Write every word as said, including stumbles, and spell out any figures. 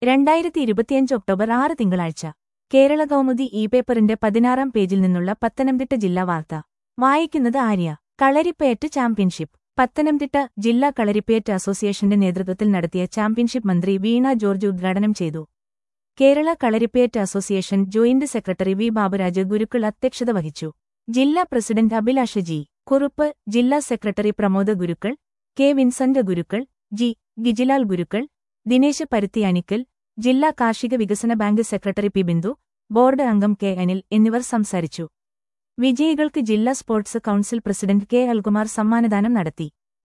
രണ്ടായിരത്തി ഇരുപത്തിയഞ്ച് ഒക്ടോബർ ആറ് തിങ്കളാഴ്ച കേരള കൗമുദി ഇ പേപ്പറിന്റെ പതിനാറാം പേജിൽ നിന്നുള്ള പത്തനംതിട്ട ജില്ലാ വാർത്ത വായിക്കുന്നത് ആര്യ. കളരിപ്പയറ്റ് ചാമ്പ്യൻഷിപ്പ്. പത്തനംതിട്ട ജില്ലാ കളരിപ്പയറ്റ് അസോസിയേഷന്റെ നേതൃത്വത്തിൽ നടത്തിയ ചാമ്പ്യൻഷിപ്പ് മന്ത്രി വീണ ജോർജ് ഉദ്ഘാടനം ചെയ്തു. Kerala Kalaripayattu association joint secretary V Baburaj Gurukkal അധ്യക്ഷത വഹിച്ചു. ജില്ലാ പ്രസിഡന്റ് അഭിലാഷ് ജി. കുറുപ്പ്, ജില്ലാ secretary Pramod Gurukkal, K Vincent Gurukkal, G. Gijilal Gurukkal, Dinesh Paruthiyanickal, ജില്ലാ കാർഷിക വികസന bank secretary P Bindu, board അംഗം കെ അനിൽ എന്നിവർ സംസാരിച്ചു. വിജയികൾക്ക് ജില്ലാ sports council president K Alkumar സമ്മാനദാനം നടത്തി.